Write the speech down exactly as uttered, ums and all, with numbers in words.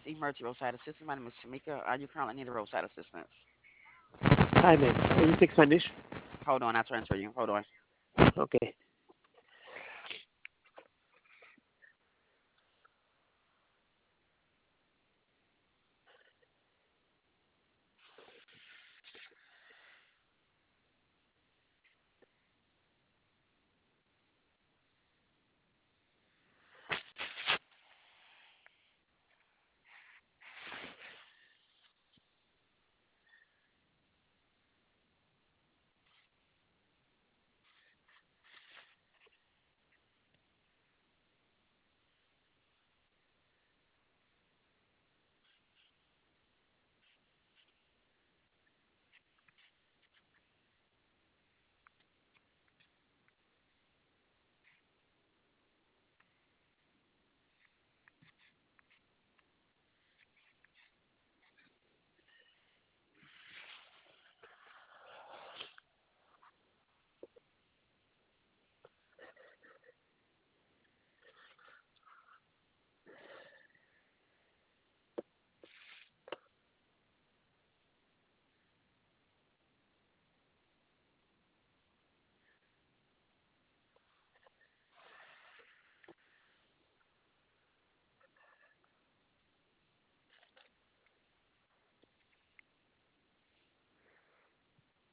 is Emergency Roadside Assistance. My name is Shamika. Are you currently need a roadside assistance? Hi, ma'am. Uh, You speak Spanish? Hold on, I'll transfer you. Hold on. Okay.